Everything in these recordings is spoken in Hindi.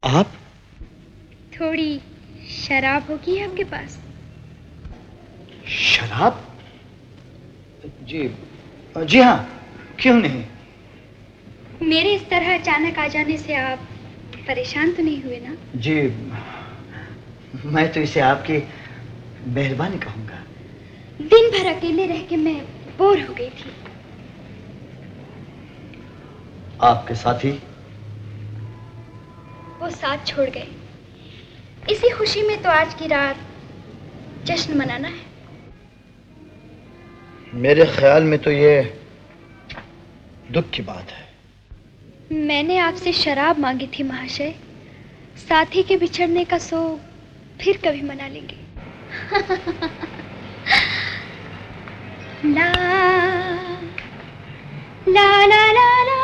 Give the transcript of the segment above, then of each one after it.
आप? थोड़ी शराब होगी आपके पास? शराब? जी, जी हाँ, क्यों नहीं। मेरे इस तरह अचानक आ जाने से आप परेशान तो नहीं हुए ना? जी, मैं तो इसे आपकी मेहरबानी कहूंगा। दिन भर अकेले रह के मैं बोर हो गई थी। आपके साथी? वो साथ छोड़ गए। इसी खुशी में तो आज की रात जश्न मनाना है। मेरे ख्याल में तो ये दुख की बात है। मैंने आपसे शराब मांगी थी महाशय। साथी के बिछड़ने का शोक फिर कभी मना लेंगे। ला ला ला ला ला।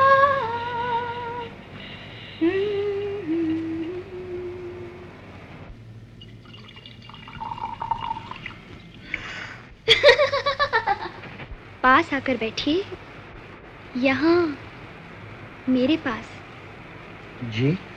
पास आकर बैठिए, यहाँ मेरे पास। जी।